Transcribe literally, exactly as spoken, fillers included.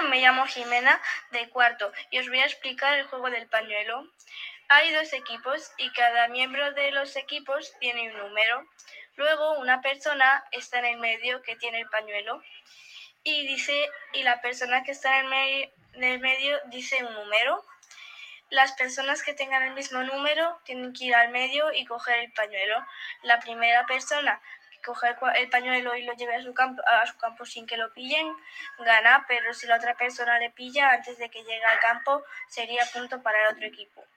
me llamo Jimena, de cuarto, y os voy a explicar el juego del pañuelo. Hay dos equipos y cada miembro de los equipos tiene un número. Luego una persona está en el medio que tiene el pañuelo y dice y la persona que está en el, medio, en el medio dice un número. Las personas que tengan el mismo número tienen que ir al medio y coger el pañuelo. La primera persona que coge el, el pañuelo y lo lleve a su, campo, a su campo sin que lo pillen, gana, pero si la otra persona le pilla antes de que llegue al campo, sería punto para el otro equipo.